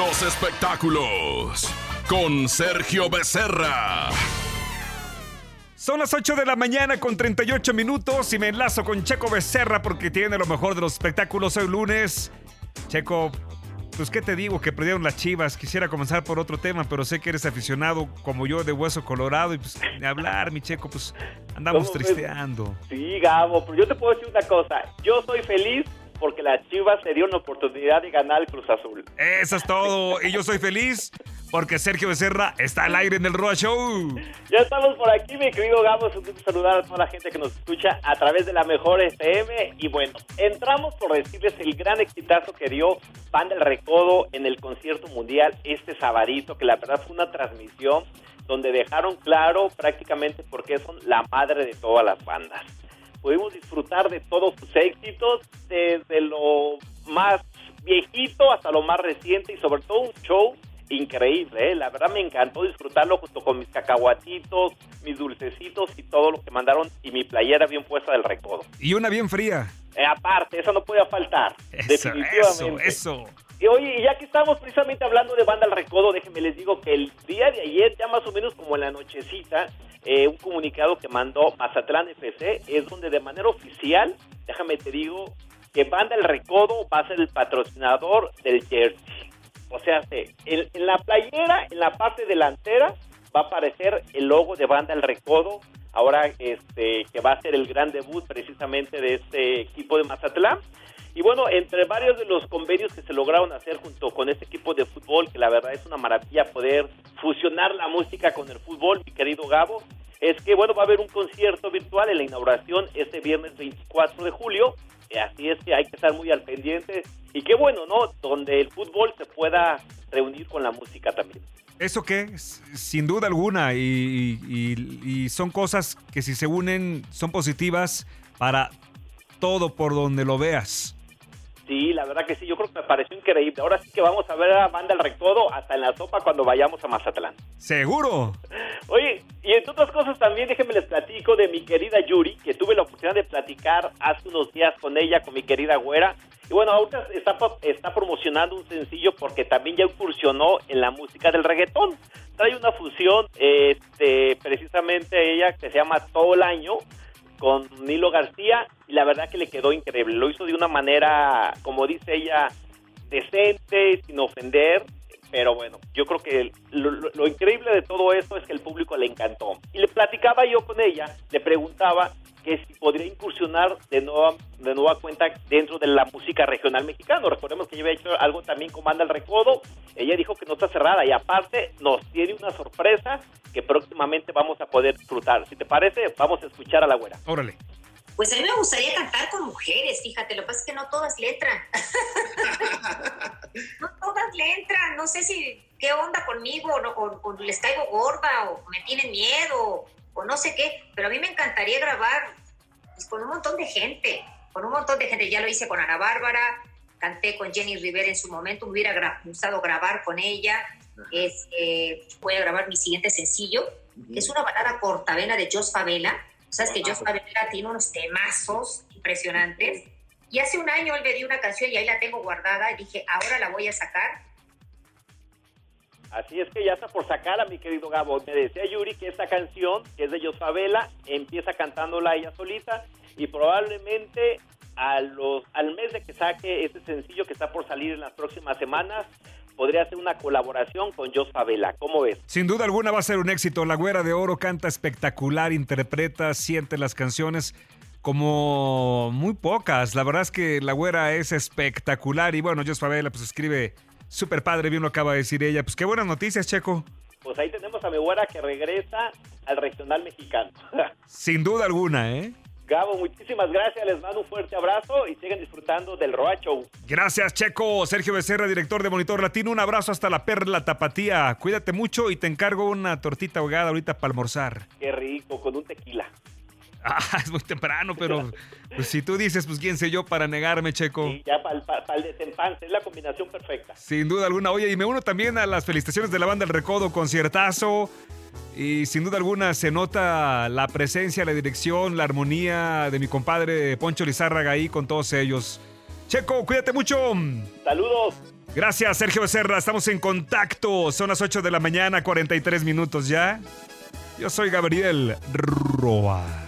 los espectáculos con Sergio Becerra. Son las 8 de la mañana con 38 minutos y me enlazo con Checo Becerra porque tiene lo mejor de los espectáculos hoy lunes. Checo, pues qué te digo, que perdieron las Chivas. Quisiera comenzar por otro tema, pero sé que eres aficionado como yo de hueso colorado y pues de hablar, mi Checo, pues andamos tristeando. Sí, Gabo, pero yo te puedo decir una cosa. Yo soy feliz porque las Chivas se dieron la oportunidad de ganar el Cruz Azul. Eso es todo. Y yo soy feliz porque Sergio Becerra está al aire en el Roa Show. Ya estamos por aquí, mi querido Gabo. Es un gusto saludar a toda la gente que nos escucha a través de la mejor FM. Y bueno, entramos por decirles el gran exitazo que dio Banda El Recodo en el concierto mundial este sabadito, que la verdad fue una transmisión donde dejaron claro prácticamente por qué son la madre de todas las bandas. Pudimos disfrutar de todos sus éxitos, desde lo más viejito hasta lo más reciente y sobre todo un show increíble, ¿eh? La verdad me encantó disfrutarlo junto con mis cacahuatitos, mis dulcecitos y todo lo que mandaron y mi playera bien puesta del Recodo. Y una bien fría. Aparte, eso no podía faltar, definitivamente. Eso. Y oye, ya que estamos precisamente hablando de Banda El Recodo, déjenme les digo que el día de ayer, ya más o menos como en la nochecita, un comunicado que mandó Mazatlán FC es donde de manera oficial, déjame te digo, que Banda El Recodo va a ser el patrocinador del jersey. O sea, en la playera, en la parte delantera, va a aparecer el logo de Banda El Recodo, ahora que va a ser el gran debut precisamente de este equipo de Mazatlán. Y bueno, entre varios de los convenios que se lograron hacer junto con este equipo de fútbol, que la verdad es una maravilla poder fusionar la música con el fútbol, mi querido Gabo, es que bueno, va a haber un concierto virtual en la inauguración este viernes 24 de julio, así es que hay que estar muy al pendiente, y qué bueno, ¿no? Donde el fútbol se pueda reunir con la música también. ¿Eso qué? Sin duda alguna, y son cosas que si se unen son positivas para todo por donde lo veas. Sí, la verdad que sí, yo creo que me pareció increíble. Ahora sí que vamos a ver a Banda El Recodo hasta en la sopa cuando vayamos a Mazatlán. ¡Seguro! Oye, y entre otras cosas también déjenme les platico de mi querida Yuri, que tuve la oportunidad de platicar hace unos días con ella, con mi querida güera. Y bueno, ahorita está promocionando un sencillo porque también ya incursionó en la música del reggaetón. Trae una fusión, precisamente ella, que se llama Todo el Año, con Nilo García, y la verdad que le quedó increíble. Lo hizo de una manera, como dice ella, decente, sin ofender, pero bueno, yo creo que lo increíble de todo esto es que el público le encantó. Y le platicaba yo con ella, le preguntaba que si podría incursionar de nueva cuenta dentro de la música regional mexicana. Recordemos que ella había hecho algo también con Banda El Recodo. Ella dijo que no está cerrada y aparte nos tiene una sorpresa que próximamente vamos a poder disfrutar. Si te parece, vamos a escuchar a la güera. Órale. Pues a mí me gustaría cantar con mujeres, fíjate, lo que pasa es que no todas le entran. No todas le entran, no sé si qué onda conmigo, o les caigo gorda, o me tienen miedo, o no sé qué, pero a mí me encantaría grabar pues, con un montón de gente, ya lo hice con Ana Bárbara, canté con Jenny Rivera en su momento, me hubiera gustado grabar con ella, voy a grabar mi siguiente sencillo, que es una balada cortavena de Jos Favela. Sabes que Jos Favela tiene unos temazos impresionantes, y hace un año él me dio una canción y ahí la tengo guardada y dije, ahora la voy a sacar. Así es que ya está por sacarla, mi querido Gabo. Me decía Yuri que esta canción, que es de Jos Favela, empieza cantándola ella solita y probablemente al mes de que saque este sencillo que está por salir en las próximas semanas, podría hacer una colaboración con Jos Favela. ¿Cómo ves? Sin duda alguna va a ser un éxito. La Güera de Oro canta espectacular, interpreta, siente las canciones como muy pocas. La verdad es que la Güera es espectacular y bueno, Jos Favela pues escribe súper padre, bien lo acaba de decir ella. Pues qué buenas noticias, Checo. Pues ahí tenemos a mi güera que regresa al regional mexicano. Sin duda alguna, ¿eh? Gabo, muchísimas gracias, les mando un fuerte abrazo y sigan disfrutando del Roa Show. Gracias, Checo. Sergio Becerra, director de Monitor Latino, un abrazo hasta la Perla Tapatía. Cuídate mucho y te encargo una tortita ahogada ahorita para almorzar. Qué rico, con un tequila. Es muy temprano, pero pues, si tú dices, pues quién sé yo para negarme, Checo. Sí, ya para el desempance, es la combinación perfecta. Sin duda alguna. Oye, y me uno también a las felicitaciones de la Banda El Recodo, conciertazo. Y sin duda alguna se nota la presencia, la dirección, la armonía de mi compadre Poncho Lizárraga ahí con todos ellos. Checo, cuídate mucho. Saludos. Gracias, Sergio Becerra. Estamos en contacto. Son las 8 de la mañana, 43 minutos ya. Yo soy Gabriel Roa.